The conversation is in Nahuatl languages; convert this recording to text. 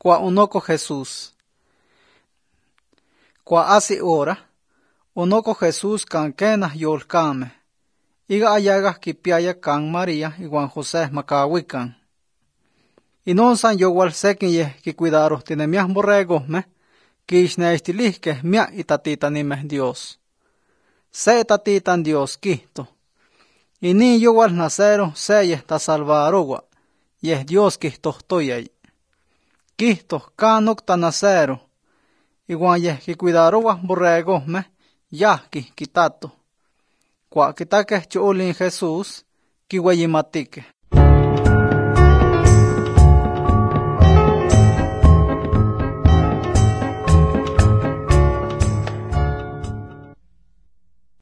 Cua onoco Jesús. Cua asi ora, onoco Jesús can quena yolcame. Iga ayaga kipiaya can María y Juan José macahuican. Y non san yowal sekin yeh ki cuidaro tinemiah borregosme, ki ixneistilihke mia itatitanimeh Dios. Se itatitan Dios quihto. Y ni yowal nacero se yeh tasalvarowa, yeh Dios quihtohtoyay. Quihto canoc tanacero, iguan yeh ki cuidarowa borregosme, yahki quitato. Cua quitaque chuulin Jesús, kiweyimatike.